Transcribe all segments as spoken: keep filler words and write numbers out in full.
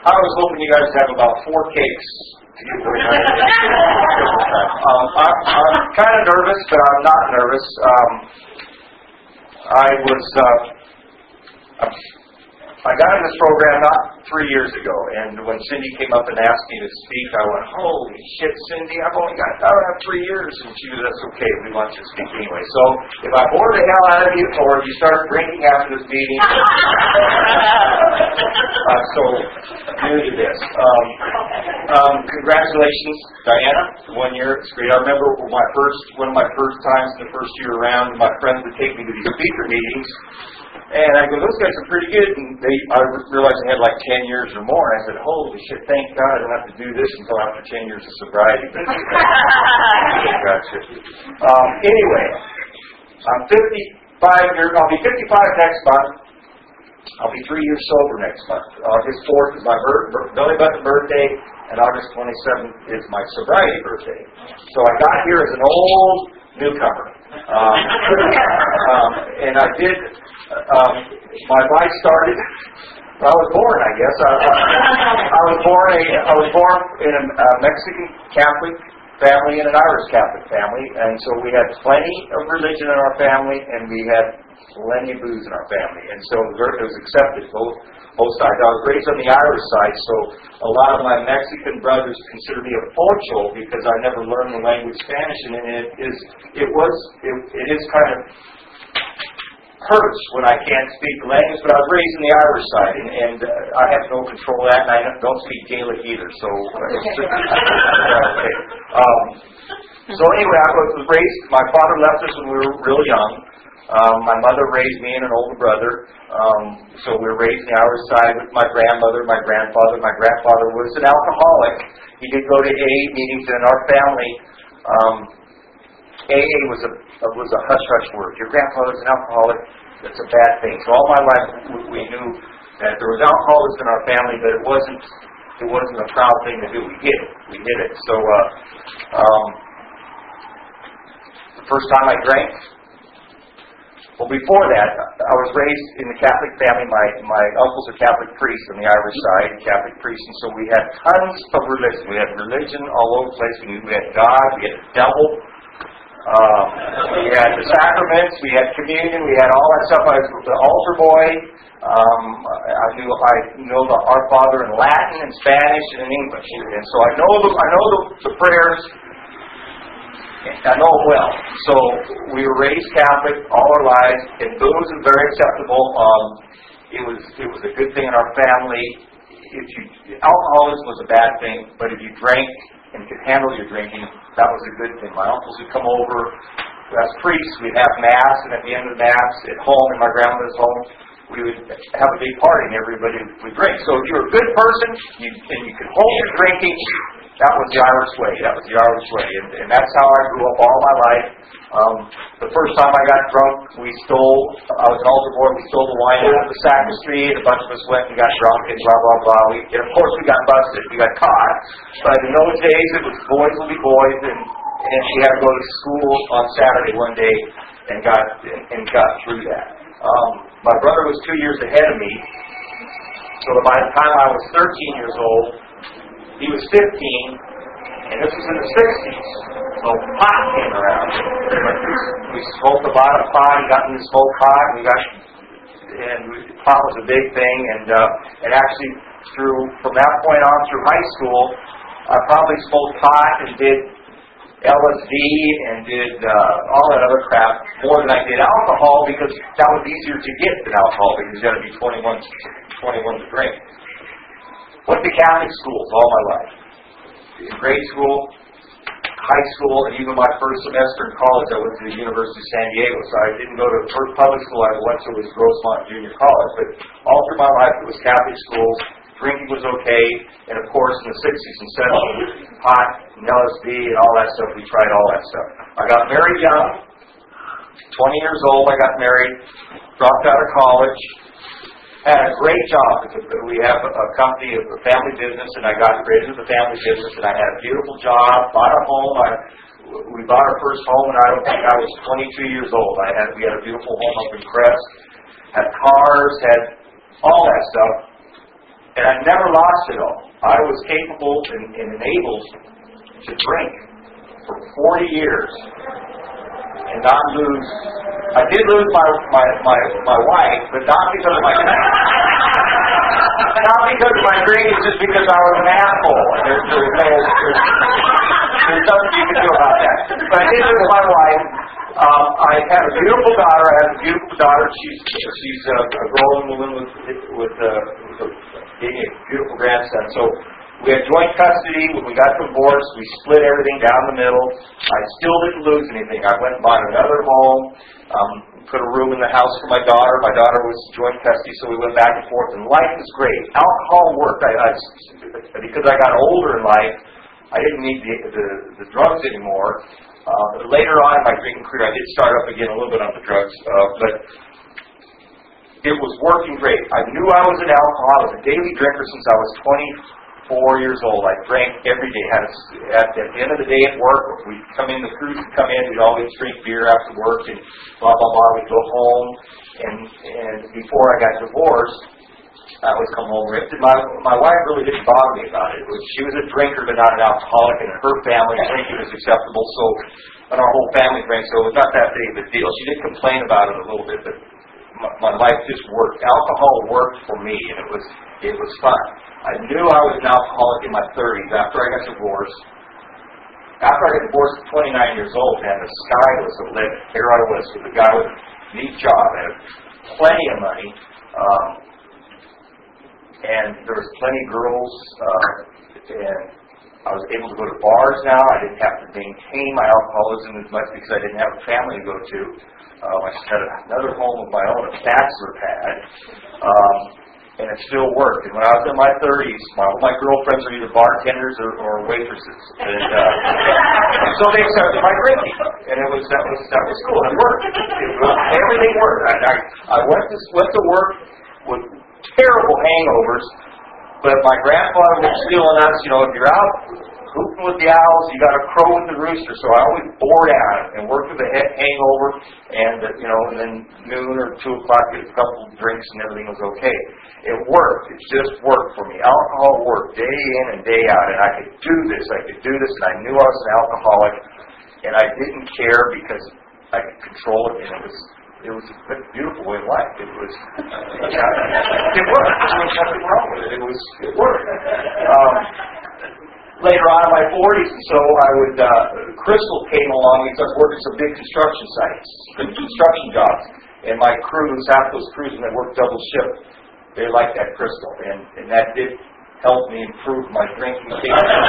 I was hoping you guys have about four cakes. um, I, I'm kind of nervous, but I'm not nervous. Um, I was, uh, I got in this program not three years ago, and when Cindy came up and asked me to speak, I went, holy shit, Cindy, I've only got, I don't have three years. And she was, that's okay, we want you to speak anyway. So if I bore the hell out of you, or if you start drinking after this meeting, I'm so new to this. Um, um, congratulations, Diana, one year, it's great. I remember my first, one of my first times in the first year around, my friends would take me to these speaker meetings. And I go, those guys are pretty good. And they, I realized they had like ten years or more. And I said, holy shit, thank God I don't have to do this until after ten years of sobriety. Gotcha. Um, anyway, I'm fifty-five years, I'll be fifty-five next month. I'll be three years sober next month. August fourth is my birth, Billy Button birthday, and August twenty-seventh is my sobriety birthday. So I got here as an old newcomer. Um, um, and I did, um, my life started, well, I was born, I guess. I, I, I was born a, I was born in a, a Mexican Catholic family and an Irish Catholic family, and so we had plenty of religion in our family, and we had plenty of booze in our family, and so it was accepted both both sides. I was raised on the Irish side, so a lot of my Mexican brothers consider me a pocho because I never learned the language Spanish, and it is it was it, it is kind of hurts when I can't speak the language, but I was raised on the Irish side, and, and uh, I have no control of that, and I don't speak Gaelic either, so uh, it's just, okay. Um, so anyway, I was raised, my father left us when we were really young. Um, my mother raised me and an older brother, um, so we were raised on the Irish side with my grandmother, my grandfather. My grandfather was an alcoholic. He did go to A A meetings, and in our family, um, A A was a was a hush-hush word. Your grandfather's an alcoholic, that's a bad thing. So all my life we, we knew that there was alcoholism in our family, but it wasn't it wasn't a proud thing to do. We did it. We did it. So uh, um, the first time I drank, well, before that, I was raised in the Catholic family. My my uncles are Catholic priests on the Irish side, Catholic priests, and so we had tons of religion. We had religion all over the place. We had God, we had the devil. Um, we had the sacraments, we had communion, we had all that stuff. I was the altar boy. Um, I knew I know the Our Father in Latin and Spanish and in English, and so I know the I know the, the prayers. I know it well. So we were raised Catholic all our lives, and booze was very acceptable. Um, it was it was a good thing in our family. If you alcoholism was a bad thing, but if you drank and could handle your drinking, that was a good thing. My uncles would come over as priests. We'd have mass, and at the end of the mass, at home in my grandmother's home, we would have a big party, and everybody would drink. So if you were a good person, you, and you could hold your drinking, that was the Irish way. That was the Irish way, and, and that's how I grew up all my life. Um, the first time I got drunk, we stole. I was an altar boy. We stole the wine out of the sacristy, and a bunch of us went and got drunk, and blah blah blah. We, and of course, we got busted. We got caught. But in those days, it was boys will be boys, and and she had to go to school on Saturday one day, and got and, and got through that. Um, my brother was two years ahead of me, so by the time I was thirteen years old, he was fifteen, and this was in the sixties. So pot came around. We smoked a lot of pot. He got me to smoke pot. And we got, and pot was a big thing. And uh, and actually, through from that point on through high school, I probably smoked pot and did L S D and did uh, all that other crap more than I did alcohol, because that was easier to get than alcohol, because you got to be twenty-one, twenty-one to drink. Went to Catholic schools all my life. In grade school, high school, and even my first semester in college, I went to the University of San Diego. So I didn't go to the first public school I went to was Grossmont Junior College. But all through my life, it was Catholic schools. Drinking was okay. And of course, in the sixties and seventies, pot and L S D and all that stuff, we tried all that stuff. I got married young, twenty years old, I got married, dropped out of college. Had a great job. We have a company, a family business, and I got created with the family business, and I had a beautiful job, bought a home. I, we bought our first home, and I don't think I was twenty-two years old. I had we had a beautiful home up in Crest, had cars, had all that stuff. And I never lost it all. I was capable and, and enabled to drink for forty years and not lose. I did lose my my my, my wife, but not because of my not because of my drinking, just because I was an asshole. There's, there's, no, there's, there's nothing you can do about that. But I did lose my wife. Um, I had a beautiful daughter. I have a beautiful daughter. She's she's a, a grown woman with with, uh, with a, gave me a beautiful grandson. So we had joint custody. When we got divorced, we split everything down the middle. I still didn't lose anything. I went and bought another home, um, put a room in the house for my daughter. My daughter was joint custody, so we went back and forth. And life was great. Alcohol worked. I, I, because I got older in life, I didn't need the, the, the drugs anymore. Uh, later on in my drinking career, I did start up again a little bit on the drugs, uh, but it was working great. I knew I was an alcoholic. I was a daily drinker since I was twenty-four years old. I drank every day. Had a, at, at the end of the day at work, we'd come in, the crews would come in, we'd always drink beer after work, and blah, blah, blah. We'd go home, and, and before I got divorced, I would come home ripped. And my, my wife really didn't bother me about it. It was, she was a drinker, but not an alcoholic, and in her family, drinking was acceptable, so, and our whole family drank, so it was not that big of a deal. She did complain about it a little bit, but my, my life just worked. Alcohol worked for me, and it was it was fun. I knew I was an alcoholic in my thirties after I got divorced. After I got divorced at twenty-nine years old, man, the sky was the limit. Here I was with a guy with a neat job, had plenty of money. Um, And there was plenty of girls, uh, and I was able to go to bars now. I didn't have to maintain my alcoholism as much because I didn't have a family to go to. Um, I just had another home of my own, a bachelor pad, um, and it still worked. And when I was in my thirties, my, my girlfriends were either bartenders or, or waitresses, and, uh, and so they started my drinking, and it was that was that was cool. It worked. It was, everything worked. I, I, I went to went to work with terrible hangovers, but my grandfather was stealing us. You know, if you're out hooping with the owls, you got to crow with the rooster. So I always bore down and worked with a hangover, and uh, you know, and then noon or two o'clock, get a couple of drinks, and everything was okay. It worked. It just worked for me. Alcohol worked day in and day out, and I could do this. I could do this, and I knew I was an alcoholic, and I didn't care because I could control it, and it was. It was a beautiful way of life. It was, yeah, it worked. There was nothing wrong with it. It was, it worked. Um, later on in my forties, so I would, uh, Crystal came along and started working some big construction sites, big construction jobs. And my crews, half those crews, when they worked double shift, they liked that Crystal. And, and that did help me improve my drinking capability.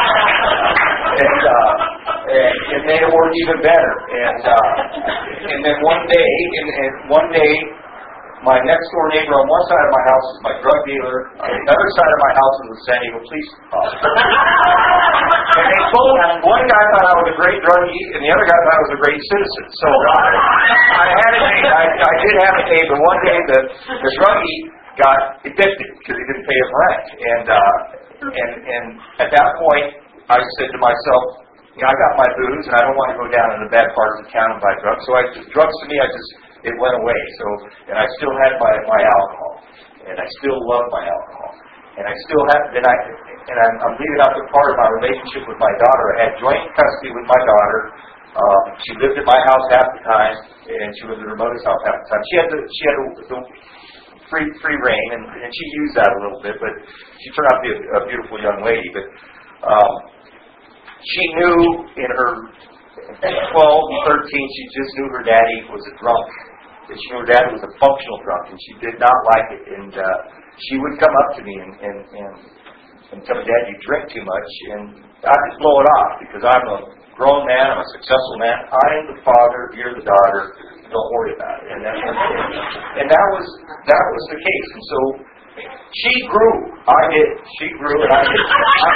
And, uh, and it made it work even better. And uh, and then one day, and, and one day, my next door neighbor on one side of my house is my drug dealer. On the other side of my house is the San Diego Police Officer. And they both, one guy thought I was a great druggie, and the other guy thought I was a great citizen. So I had a date. I, I did have a date, but one day the the druggie got evicted because he didn't pay his rent. And uh, and and at that point, I said to myself, you know, I got my booze, and I don't want to go down in the bad parts of town and buy drugs. So I, drugs to me, I just, it went away. So, and I still had my, my alcohol, and I still love my alcohol, and I still have. Then I, and I'm, I'm leaving out the part of my relationship with my daughter. I had joint custody with my daughter. Um, she lived at my house half the time, and she lived at her mother's house half the time. She had the, she had the, the free free reign, and, and she used that a little bit, but she turned out to be a, a beautiful young lady. But um, she knew in her twelve and thirteen, she just knew her daddy was a drunk. And she knew her daddy was a functional drunk, and she did not like it. And uh, she would come up to me and, and, and, and tell me, Dad, you drink too much. And I'd just blow it off because I'm a grown man, I'm a successful man. I'm the father, you're the daughter. Don't worry about it. And that, and that was that was the case. And so she grew. I did. She grew, and I did.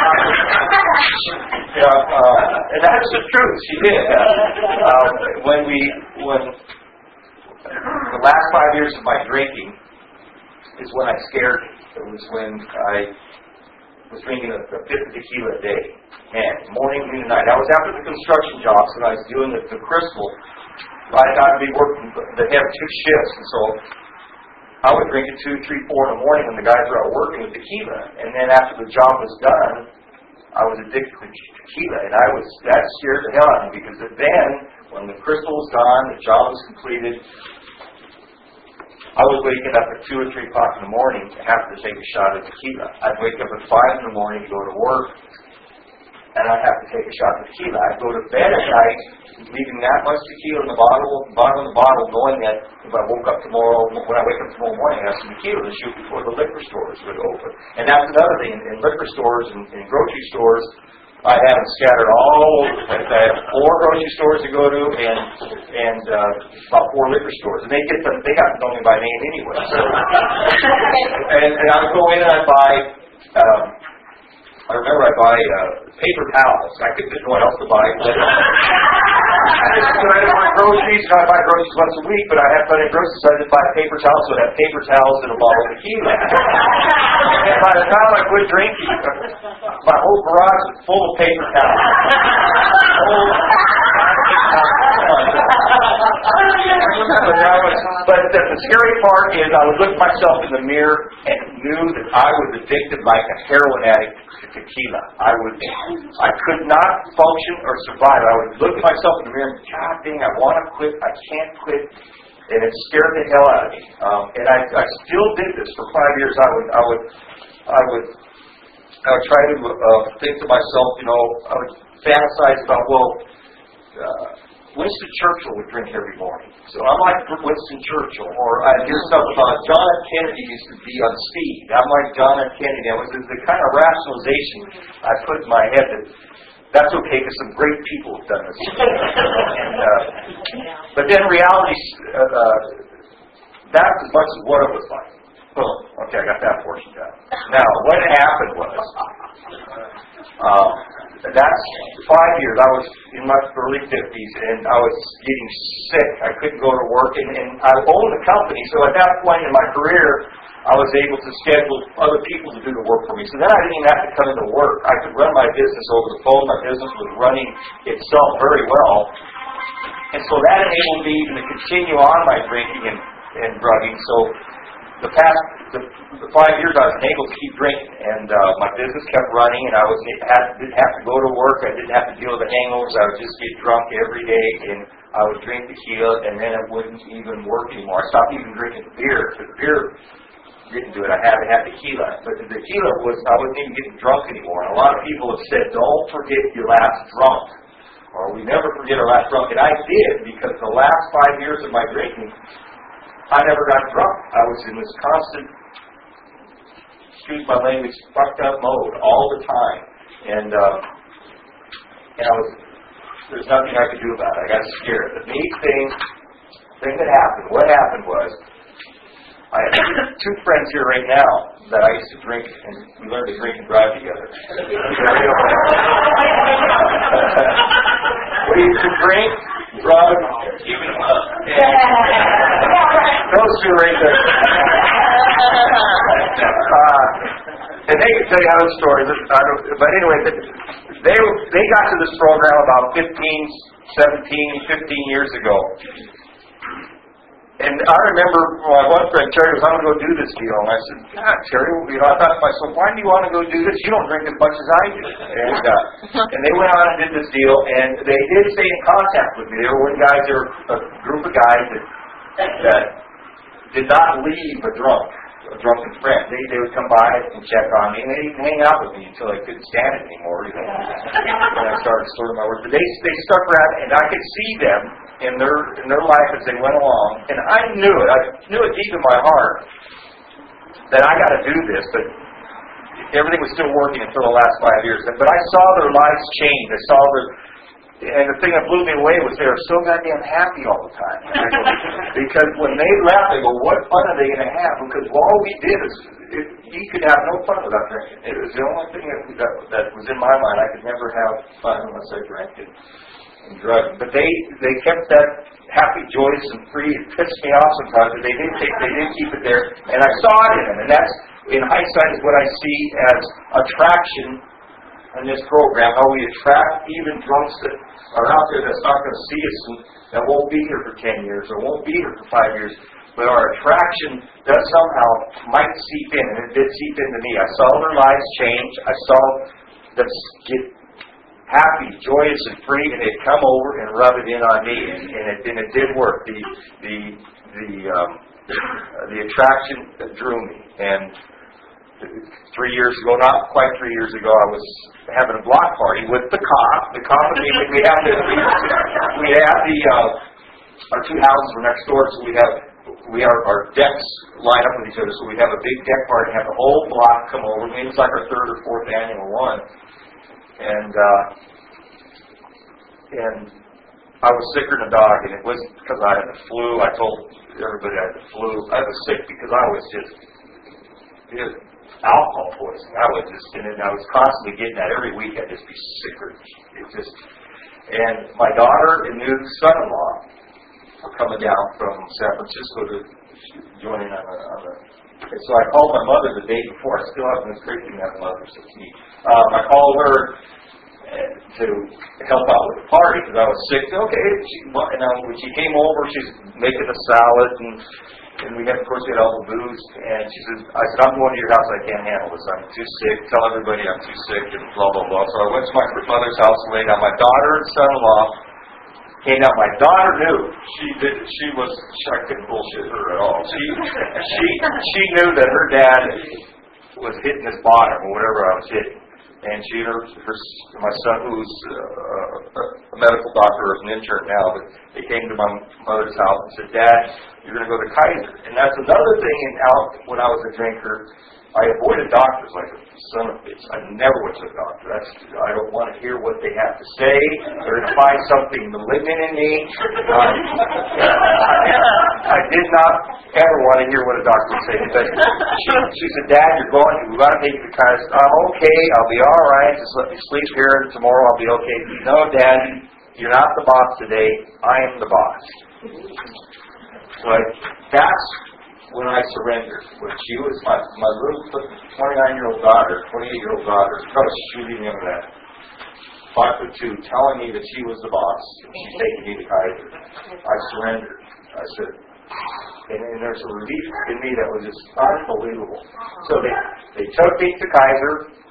Yeah, uh, and that's the truth. She did. Uh, uh, when we, when the last five years of my drinking is when I scared me. It was when I was drinking a, a fifth of tequila a day, and morning, noon, and night. I was after the construction jobs, and I was doing the, the Crystal. I got to be working. They have two shifts, and so I would drink at two, three, four in the morning when the guys were out working with tequila. And then after the job was done, I was addicted to tequila. And I was, that scared the hell out of me because then, when the crystal was gone, the job was completed, I was waking up at two or three o'clock in the morning to have to take a shot of tequila. I'd wake up at five in the morning to go to work, and I'd have to take a shot of tequila. I'd go to bed at night, leaving that much tequila in the bottle, bottom of the bottle, knowing that if I woke up tomorrow, when I wake up tomorrow morning, I have some tequila to shoot before the liquor stores would open. And that's another thing. In, in liquor stores and in grocery stores, I had them scattered all over the place. I had four grocery stores to go to and and uh, about four liquor stores. And they get them, they got to know me by name anyway. So, and, and I would go in and I'd buy, um, I remember I'd buy uh, paper towels. I couldn't know what else to buy. But I just when I didn't buy groceries, you know, I buy groceries once a week, but I have plenty of groceries, so I just buy paper towels. So I have paper towels and a bottle of tequila. And by the time I quit drinking, my whole garage was full of paper towels. But the, the scary part is I would look at myself in the mirror and knew that I was addicted like a heroin addict to tequila. I would, I could not function or survive. I would look at myself in the mirror and God dang, I want to quit. I can't quit. And it scared the hell out of me. Um, and I, I still did this for five years. I would, I would, I would, I would try to uh, think to myself, you know, I would fantasize about, well, uh, Winston Churchill would drink every morning. So I'm like Winston Churchill. Or I'd hear stuff about John F. Kennedy used to be on speed. I'm like John F. Kennedy. It was the kind of rationalization I put in my head that that's okay because some great people have done this. and, uh, but then reality, uh, uh, that's as much as what it was like. Boom. Okay, I got that portion down. Now, what happened was, uh, that's five years. I was in my early fifties, and I was getting sick. I couldn't go to work, and, and I owned the company. So at that point in my career, I was able to schedule other people to do the work for me. So then I didn't even have to come into work. I could run my business over the phone. My business was running itself very well. And so that enabled me even to continue on my drinking and, and drugging. So the past the, the five years I was able to keep drinking, and uh, my business kept running, and I was had, didn't have to go to work. I didn't have to deal with the hangovers. I would just get drunk every day, and I would drink tequila, and then it wouldn't even work anymore. I stopped even drinking beer, because beer didn't do it. I had to have tequila, but the tequila was I wasn't even getting drunk anymore. And a lot of people have said, "Don't forget your last drunk," or "We never forget our last drunk," and I did, because the last five years of my drinking, I never got drunk. I was in this constant, excuse my language, fucked up mode all the time. And, uh, and I was, there's nothing I could do about it. I got scared. The neat thing, thing that happened, what happened was, I have two friends here right now that I used to drink, and we learned to drink and drive together. We used to drink, drug, even love. Those two right there. Uh, and they can tell you other stories. I don't, but anyway, they they got to this program about fifteen, seventeen, fifteen years ago. And I remember my one friend, Terry, was, "I'm going to go do this deal." And I said, "God, Terry," you know, I thought to myself, "Why do you want to go do this? You don't drink as much as I do." And, uh, and they went on and did this deal, and they did stay in contact with me. They were one guys, they were a group of guys that, that did not leave a drunk, a drunken friend. They they would come by and check on me, and they'd even hang out with me until I couldn't stand it anymore. You know, when I started sorting my work. But they they stuck around, and I could see them in their in their life as they went along, and I knew it. I knew it deep in my heart that I got to do this, but everything was still working until the last five years. But I saw their lives change. I saw their, and the thing that blew me away was they were so goddamn happy all the time. Because when they left, they go, "What fun are they going to have?" Because all we did is, it, you could have no fun without drinking. It was the only thing that, that, that was in my mind. I could never have fun unless I drank it. And drugs. But they, they kept that happy, joyous, and free. It pissed me off sometimes, but they did take, they did keep it there. And I saw it in them. And that's, in hindsight, is what I see as attraction in this program. How we attract even drunks that are out there that's not going to see us and that won't be here for ten years or won't be here for five years. but our attraction does somehow might seep in, and it did seep into me. I saw their lives change. I saw them get happy, joyous, and free, and they'd come over and rub it in on me, and, and, it, and it did work. The the the um, the attraction that drew me, and three years ago, not quite three years ago, I was having a block party with the cop. The cop and me, we had the we, we had the uh, our two houses were next door, so we have we have our decks line up with each other. So we have a big deck party, have the whole block come over. I mean, it's like our third or fourth annual one, and uh, and I was sicker than a dog, and it wasn't because I had the flu. I told everybody I had the flu. I was sick because I was just it was alcohol poisoning. I was just, and I was constantly getting that every week. I'd just be sicker. It just, and my daughter and new son-in-law were coming down from San Francisco to join in on the. On the and so I called my mother the day before. I still haven't been crazy to have a mother since me. Um, I called her to help out with the party because I was sick. Okay, she, and I, when she came over, she's making a salad, and and we had, of course, we had all the booze. And she says, "I said, I'm going to your house. I can't handle this. I'm too sick. Tell everybody I'm too sick." And blah blah blah. So I went to my mother's house and laid down. My daughter and son-in-law came out. My daughter knew she did. She was. I couldn't bullshit her at all. She she she knew that her dad was hitting his bottom or whatever I was hitting. And she and her, her, my son, who's uh, a medical doctor or is an intern now, but they came to my mother's house and said, "Dad, you're going to go to Kaiser." And that's another thing. And out when I was a drinker, I avoided doctors like a son of a bitch. I never went to a doctor. That's I don't want to hear what they have to say. They're going to find something malignant in me. Um, I did not ever want to hear what a doctor would say. But she, she said, "Dad, you're going. We've got to take you to Kaiser." I'm okay. I'll be all right. Just let me sleep here, and tomorrow I'll be okay. "No, Dad, you're not the boss today. I am the boss." So I, that's when I surrendered. When she was my my little twenty-nine-year-old daughter, twenty-eight-year-old daughter, I was shooting him that five foot two, telling me that she was the boss. She's taking me to Kaiser. I surrendered. I said, and, and there's a relief in me that was just unbelievable. So they they took me to Kaiser.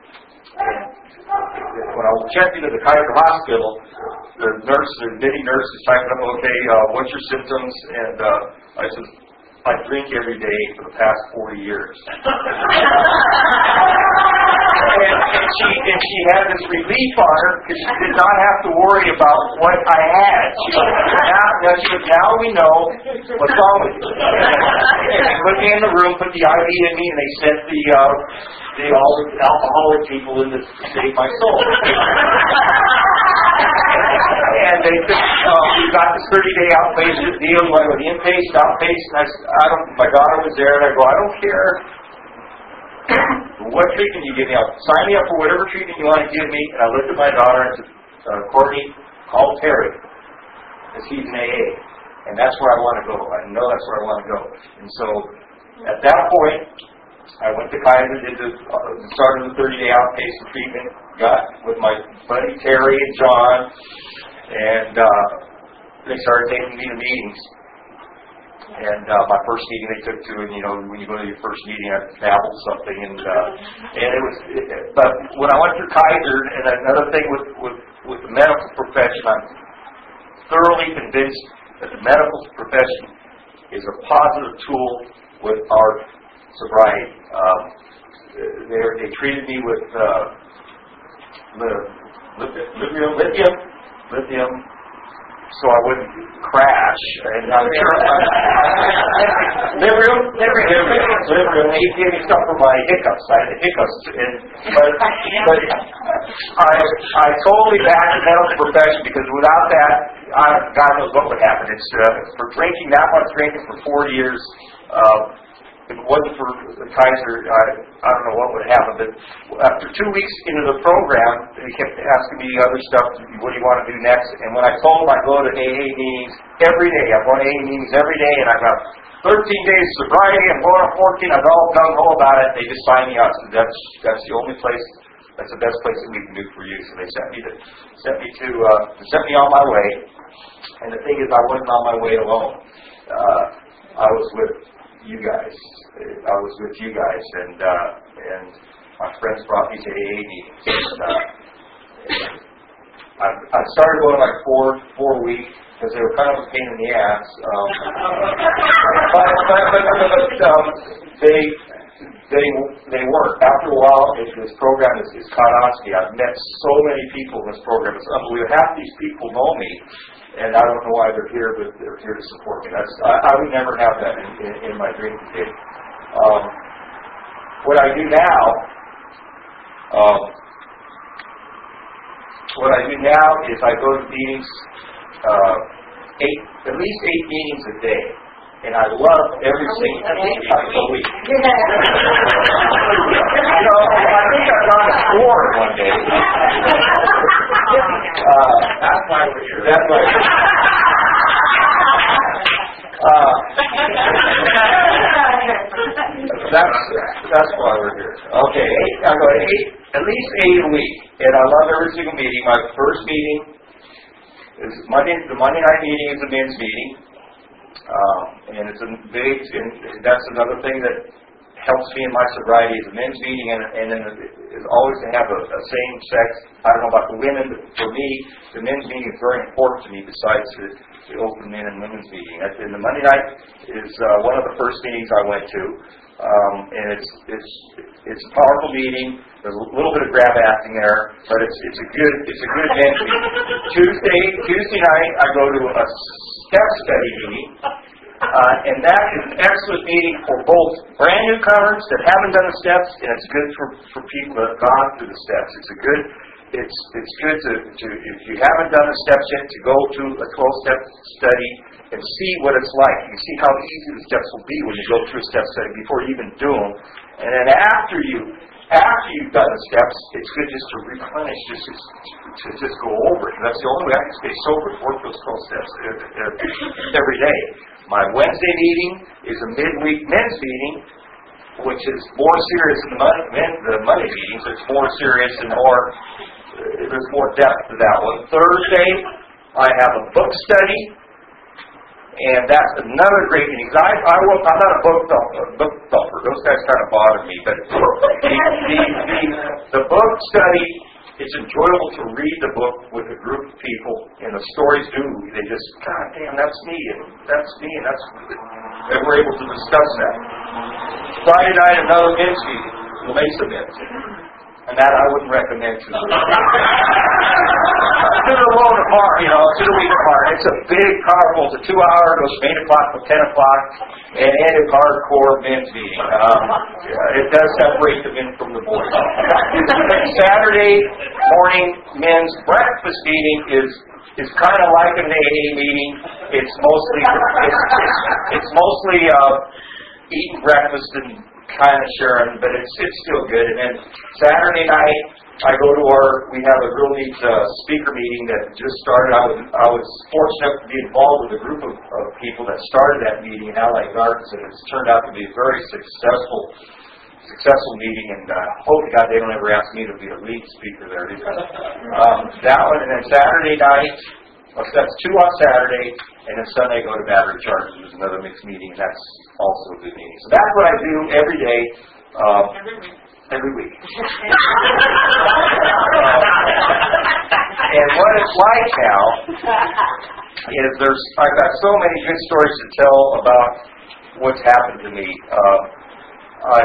And when I checked into the Kaiser Hospital, the nurse, the admitting nurse, is typing up, "Okay, uh, what's your symptoms?" And uh, I said, "I drink every day for the past forty years." and, and, she, and she had this relief on her because she did not have to worry about what I had. She said, now, now, she said, "Now we know what's wrong with you." And they put me in the room, put the I V in me, and they sent the, uh, the all the alcoholic people in to save my soul. And they said, uh, "We got this thirty-day outpatient deal, like with the inpatient, outpatient." I, said, I don't. My daughter was there, and I go, "I don't care what treatment you give me. I'll sign me up for whatever treatment you want to give me." And I looked at my daughter and said, uh, "Courtney, call Terry, because he's in A A, and that's where I want to go. I know that's where I want to go." And so, at that point, I went to Kaiser, did the uh, started the thirty-day outpatient treatment, got with my buddy Terry and John, and uh, they started taking me to meetings. And uh, my first meeting they took to, and you know, when you go to your first meeting, I babbled something, and uh, and it was. It, but when I went to Kaiser, and another thing with with with the medical profession, I'm thoroughly convinced that the medical profession is a positive tool with our sobriety. Um, they they treated me with uh, lithium, lithium, lithium. So I wouldn't crash, and I'm sure Librium, Librium, Librium. They gave me stuff for my hiccups. I had the hiccups, and but but I I totally backed the medical profession because without that, I, God knows what would happen. It's uh, for drinking that much drinking for four years. Uh, If it wasn't for the Kaiser, I, I don't know what would happen. But after two weeks into the program, they kept asking me other stuff. What do you want to do next? And when I told them I go to A A meetings every day, I'm going to A A meetings every day, and I've got thirteen days sobriety. I'm going on fourteen. I'm all gung-ho about it. They just signed me up. So that's that's the only place. That's the best place that we can do for you. So they sent me to sent me to uh, sent me on my way. And the thing is, I wasn't on my way alone. Uh, I was with you guys. I was with you guys, and uh, and my friends brought me to A A meetings. And, uh, I, I started going like four four weeks because they were kind of a pain in the ass. Um, but but, but, but um, they they they work. After a while, it, this program is, is caught on to me. I've met so many people in this program. It's unbelievable. Half these people know me, and I don't know why they're here, but they're here to support me. That's I, I would never have that in, in, in my dream today. Um, what I do now, um, what I do now is I go to meetings, uh, eight, at least eight meetings a day. And I love every single a week. You know, I think I got a score one day. Uh, that's why we're here. That's why we're here. Uh, that's that's why we're here. Okay, eight, I go eight, at least eight a week, and I love every single meeting. My first meeting is Monday. The Monday night meeting is a men's meeting. Um, and it's a big, and that's another thing that helps me in my sobriety is a men's meeting, and, and then is always to have a, a same sex. I don't know about the women, but for me, the men's meeting is very important to me. Besides the, the open men and women's meeting, and the Monday night is uh, one of the first meetings I went to, um, and it's it's it's a powerful meeting. There's a little bit of grab acting there, but it's it's a good it's a good men's meeting. Tuesday Tuesday night, I go to a step study meeting, uh, and that is an excellent meeting for both brand newcomers that haven't done the steps, and it's good for, for people that have gone through the steps. It's a good, it's it's good to, to if you haven't done the steps yet, to go to a twelve-step study and see what it's like. You see how easy the steps will be when you go through a step study before you even do them, and then after you. After you've done the steps, it's good just to replenish, just to, to just go over it. And that's the only way I can stay sober is work those twelve steps every day. My Wednesday meeting is a midweek men's meeting, which is more serious than the Monday, men, the Monday meetings. It's more serious and more, uh, there's more depth to that one. Thursday, I have a book study. And that's another great meeting. I, I, I'm not a book thumper, book thumper. Those guys kind of bother me. But the, the, the, the book study, it's enjoyable to read the book with a group of people. And the stories do. They just, God damn, that's me. And that's me. And that's, and we're able to discuss that. Friday night, another men's meeting. The Mesa men's. And that I wouldn't recommend to the to the world apart, you know, to the week apart. It's a big, powerful, it's a two-hour, it goes from eight o'clock to ten o'clock, and it is hardcore men's meeting. Um, it does separate the men from the boys. Saturday morning men's breakfast meeting is is kind of like an A A meeting. It's mostly it's, it's, it's mostly uh, eating breakfast and kind of sharing, but it's it's still good. And then Saturday night, I go to our, we have a real neat uh, speaker meeting that just started. I was I was fortunate to be involved with a group of, of people that started that meeting in Allied Gardens, and it's turned out to be a very successful successful meeting. And uh, hope to God they don't ever ask me to be a lead speaker there. Um, that one, and then Saturday night. Well, so that's two on Saturday, and then Sunday I go to Battery Charge, which is another mixed meeting, and that's also a good meeting. So that's what I do every day. Um, every week. Every week. And what it's like now is there's I've got so many good stories to tell about what's happened to me. Uh, I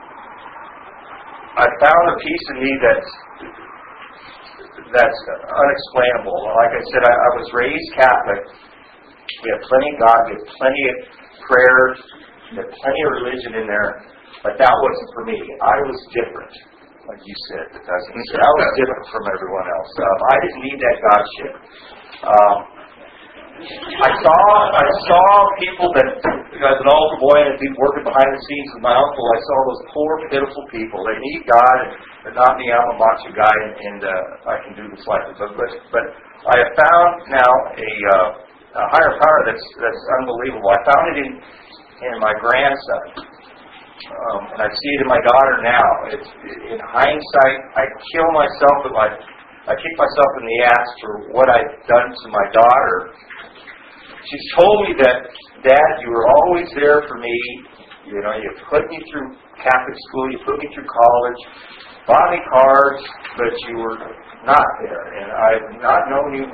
I found a piece in me that's that's unexplainable. Like I said, I, I was raised Catholic. We have plenty of God, we have plenty of prayers, we have plenty of religion in there, but that wasn't for me. I was different, like you said. I was different from everyone else. Um, I didn't need that God shit. Um, I saw I saw people that, as an altar boy and people working behind the scenes with my uncle, I saw those poor, pitiful people. They need God, and they're not me. I'm a macho guy, and, and uh, I can do this life. But, but but I have found now a, uh, a higher power that's that's unbelievable. I found it in in my grandson, um, and I see it in my daughter now. It's in hindsight, I kill myself with my I kick myself in the ass for what I've done to my daughter. she's told me that, Dad, you were always there for me. You know, you put me through Catholic school, you put me through college, bought me cars, but you were not there. And I've not known you.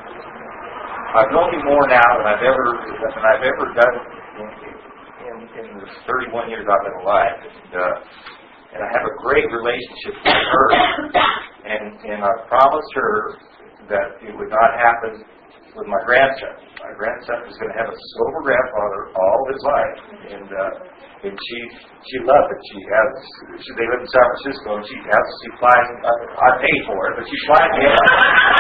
I've known you more now than I've ever than I've ever done in, in, in the thirty-one years I've been alive. And, uh, and I have a great relationship with her. And and I promised her that it would not happen with my grandson. My grandson is going to have a sober grandfather all his life, and uh, and she she loved it. She has she, they live in San Francisco, and she has she flies. I, I pay for it, but she flies me in.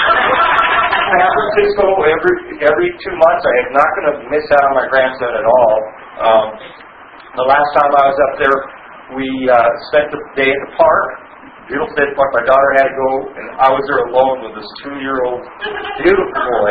San Francisco every every two months. I am not going to miss out on my grandson at all. Um, the last time I was up there, we uh, spent the day at the park. Beautiful day at the park. My daughter had to go, and I was there alone with this two-year-old beautiful boy.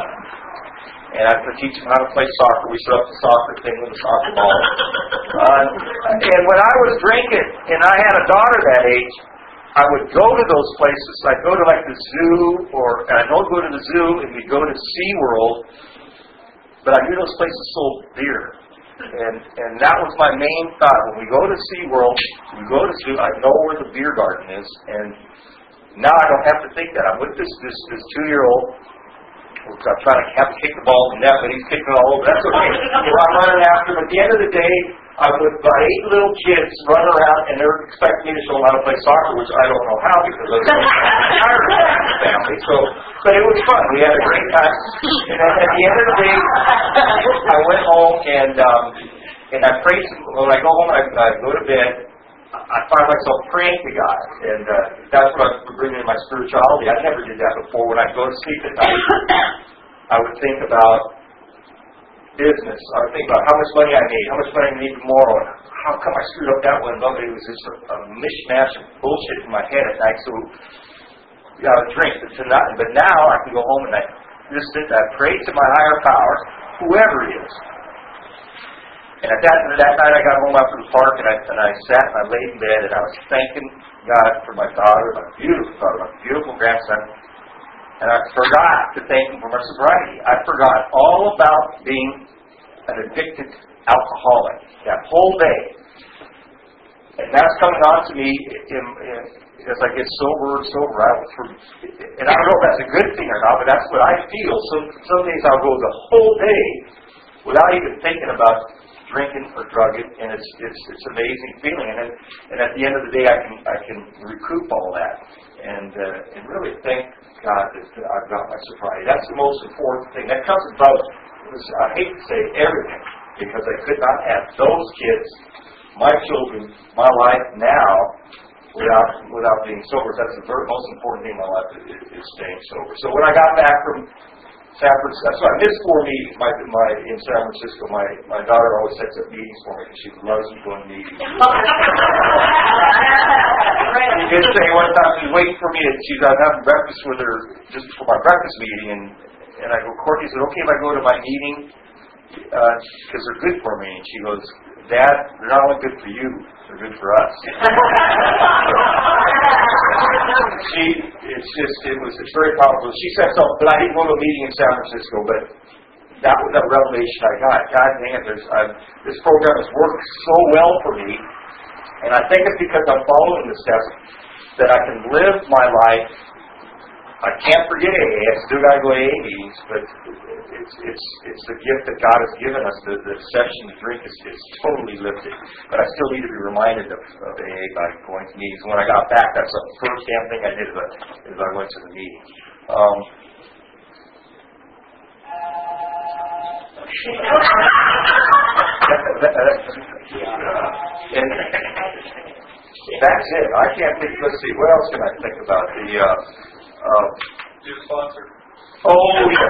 And I could teach him how to play soccer. We set up the soccer thing with the soccer ball. Uh, and when I was drinking, and I had a daughter that age, I would go to those places. I'd go to like the zoo, or I'd go to the zoo, and we'd go to SeaWorld. But I knew those places sold beer. And and that was my main thought. When we go to SeaWorld, we go to zoo, I know where the beer garden is. And now I don't have to think that. I'm with this this, this two-year-old. I'm trying to have to kick the ball in the net, but he's kicking it all over. That's okay. I'm running after him. At the end of the day, I'm with about eight little kids running around, and they're expecting me to show them how to play soccer, which I don't know how because I'm tired of the family. So, but it was fun. We had a great time. And at the end of the day, I went home and um, and I prayed. When I go home, I, I go to bed. I find myself praying to God, and uh, that's what I bring in my spirituality. I never did that before. When I go to sleep at night, I would think about business. I would think about how much money I made, how much money I need tomorrow, and how come I screwed up that one. It was just a, a mishmash of bullshit in my head at night. So, yeah, I would drink. But, tonight, but now I can go home and I just sit. I pray to my higher power, whoever it is. And at that, that night I got home after the park and I, and I sat and I laid in bed and I was thanking God for my daughter, my beautiful daughter, my beautiful grandson. And I forgot to thank Him for my sobriety. I forgot all about being an addicted alcoholic that whole day. And that's coming on to me in, in, as I get sober and sober. I, for, and I don't know if that's a good thing or not, but that's what I feel. So some days I'll go the whole day without even thinking about drinking or drugging, and it's it's it's an amazing feeling. And then, and at the end of the day, I can I can recoup all that, and uh, and really thank God that I've got my sobriety. That's the most important thing. That comes about. I hate to say everything because I could not have those kids, my children, my life now without without being sober. That's the very most important thing in my life is, is staying sober. So when I got back from San Francisco. So I missed four meetings my, my, in San Francisco. My my daughter always sets up meetings for me because she loves me going to meetings. She did say one time she was waiting for me. And she's I was having breakfast with her just for my breakfast meeting, and and I go, Courtney, is it okay if I go to my meeting because uh, they're good for me? And she goes, Dad, they're not only good for you, they're good for us. She, it's just, it was, it's very powerful. She said so, but I didn't go to a meeting in San Francisco, but that was that revelation I got. God dang it, there's, I've, this program has worked so well for me, and I think it's because I'm following the steps that I can live my life. I can't forget A A. I still got to go to A A meetings, but it's it's it's the gift that God has given us. The, the session to drink is, is totally lifted. But I still need to be reminded of, of A A by going to meetings. When I got back, that's the first damn thing I did is I went to the meeting. Um, and that's it. I can't think. Let's see. What else can I think about the? Uh, Uh, Do a sponsor. Oh, yes.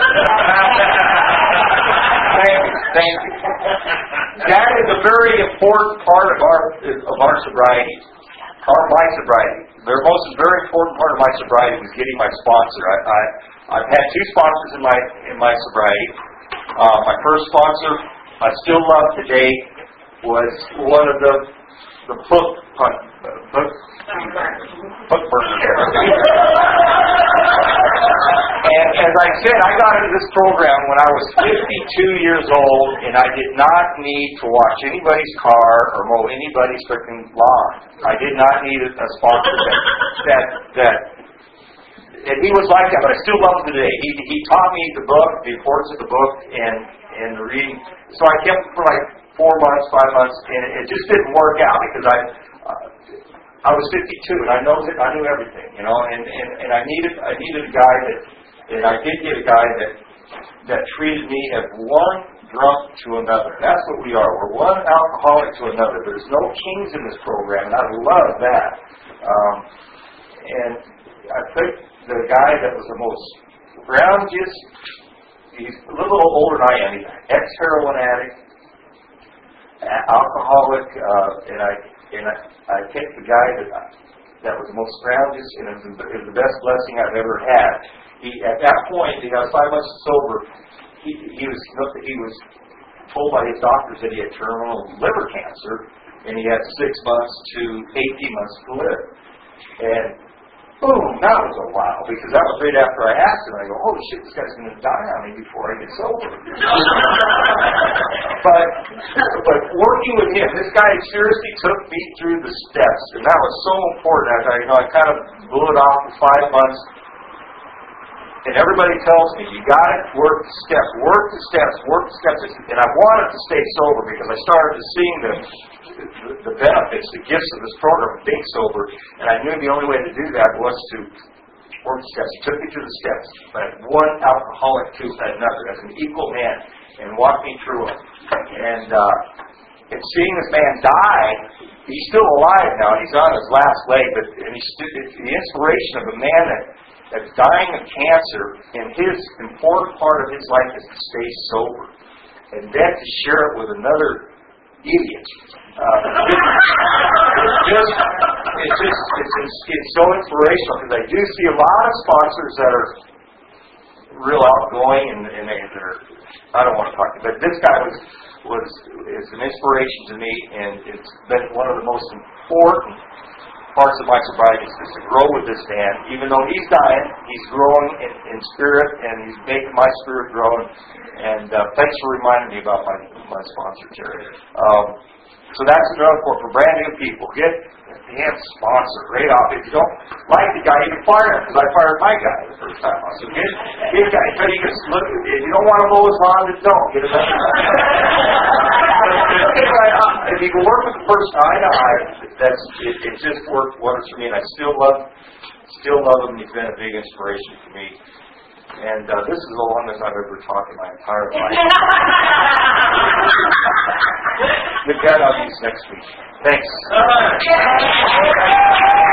Thank you. Thank you. That is a very important part of our of our sobriety, or my sobriety. The most very important part of my sobriety was getting my sponsor. I, I I've had two sponsors in my in my sobriety. Uh, my first sponsor, I still love today, was one of the the book hunt book. Book burger. and, and I said, I got into this program when I was fifty-two years old, and I did not need to wash anybody's car or mow anybody's freaking lawn. I did not need a, a sponsor that, that, that, and he was like that, but I still love him today. He, he taught me the book, the importance of the book, and, and the reading. So I kept it for like four months, five months, and it, it just didn't work out because I, uh, I was fifty-two, and I know that I knew everything, you know, and, and, and I needed, I needed a guy that, and I did get a guy that, that treated me as one drunk to another. That's what we are. We're one alcoholic to another. There's no kings in this program, and I love that. Um, and I picked the guy that was the most groundiest. He's a little older than I am. He's an ex-heroin addict, alcoholic, uh, and I and I, I picked the guy that that was the most groundiest, and it was, it was the best blessing I've ever had. He at that point, he got five months sober. He he was he was told by his doctors that he had terminal liver cancer, and he had six months to eighteen months to live. And boom, that was a while, because that was right after I asked him. I go, holy shit, this guy's going to die on me before I get sober. but but working with him, this guy seriously took me through the steps, and that was so important. I, you know, I kind of blew it off for five months. And everybody tells me, you got to work the steps, work the steps, work the steps. And I wanted to stay sober because I started to seeing the, the, the benefits, the gifts of this program of being sober. And I knew the only way to do that was to work the steps. He took me through the steps, but one alcoholic to another, as an equal man, and walked me through them. And, uh, and seeing this man die, he's still alive now. He's on his last leg, but and he's, it's the inspiration of a man that that's dying of cancer, and his important part of his life is to stay sober, and then to share it with another idiot. Uh, it's just, it's just, it's, it's, it's so inspirational, because I do see a lot of sponsors that are real outgoing, and, and they, they're, I don't want to talk to, but this guy was was is an inspiration to me, and it's been one of the most important parts of my sobriety is just to grow with this man. Even though he's dying, he's growing in, in spirit, and he's making my spirit grow. And uh, thanks for reminding me about my my sponsor, Terry. Um, so that's another quote for brand new people. Get a damn sponsor right off. If you don't like the guy, you can fire him, because I fired my guy the first time. So get, get a guy. But you can look. If you don't want to mow his lawn, then don't. Get another guy. If you can work with the person eye to eye, that's it, it just worked wonders for me, and I still love still love him. He's been a big inspiration for me. And uh, this is the longest I've ever talked in my entire life. With that, I'll use next week. Thanks.